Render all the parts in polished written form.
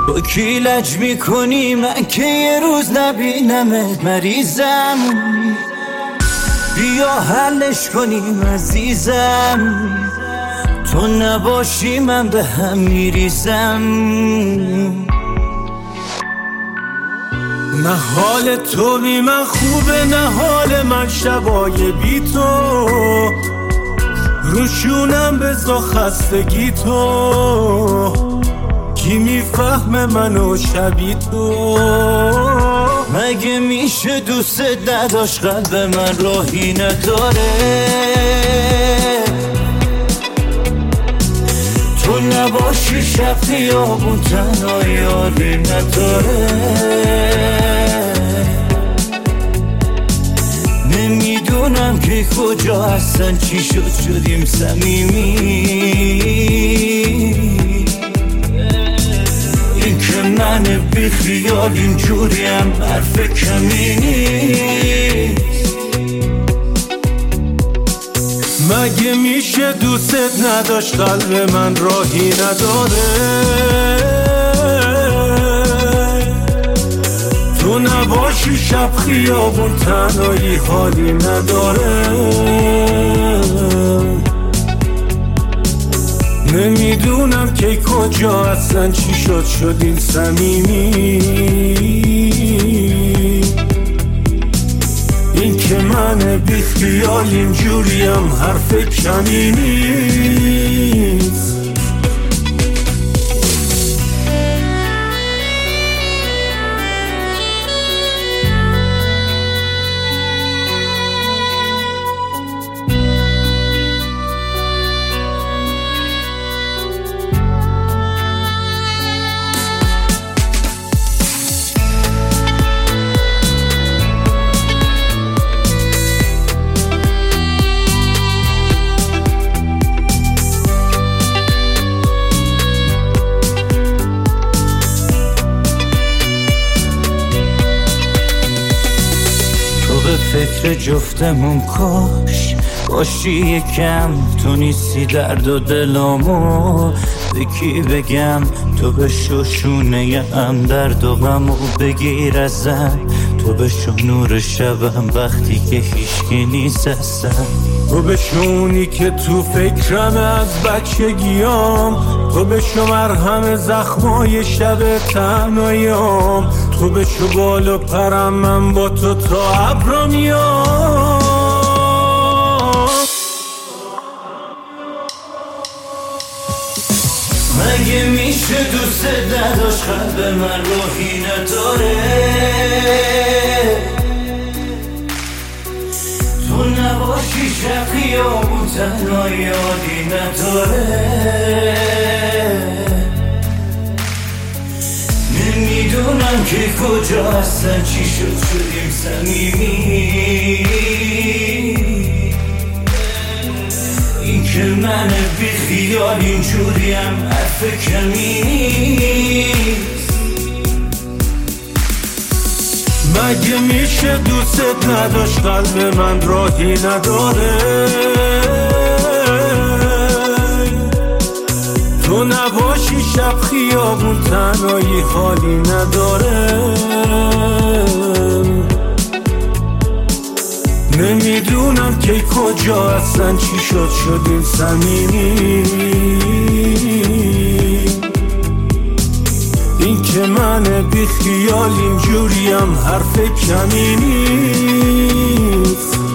با کی لج میکنی من که یه روز نبینمت مریضم. بیا حلش کنیم عزیزم، تو نباشی من به هم میریزم. نه حال تو بی من خوبه، نه حال من شبای بی تو. روشونم بزا خستگی تو، کی میفهمه منو شبی تو. مگه میشه دوست نداشت قلب من راهی نداره. تو نباشی شب خیابون تنها یاری نداره. نمیدونم که کجا هستن چی شدیم صمیمی. این که من بی خیال اینجوریم حرف کمی نیست. مگه میشه دوستت نداشت قلب من راهی نداره. تو نباشی شب خیابون تنهایی حالی نداره. نمیدونم که کجا هستن چی شد این صمیمی. این که من بی خیال اینجوریم حرف کمی نیست. فکر جفتمون کاش باشی یکم، تو نیستی درد و دلامو به کی بگم. تو بشو شونه ام درد و غمو بگیر ازم. تو بشو نور شبم وقتی که هیچکی نیست هستم. تو بشونی که تو فکرم از بچگیام. تو بشو مرهم زخمای شب تنهاییام. تو بشو بال و پرم من با تو تا ابرا میام. مگه میشه دوست نداشت قلب من راهی نداره. تو نباشی شب خیابون تنها یادی نداره. نمیدونم که کجا هستن چی شدیم صمیمی. این که من بی خیال اینجوریم حرف کمی نیست. مگه میشه دوستت نداشت قلب من راهی نداره. تو نباشی شب خیابون تنهایی حالی نداره. نمیدونم که کجا هستن چی شد این صمیمی. این که من بی خیال اینجوریم حرف کمی نیست.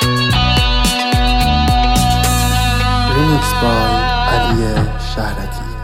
Remix by علی شهرتی.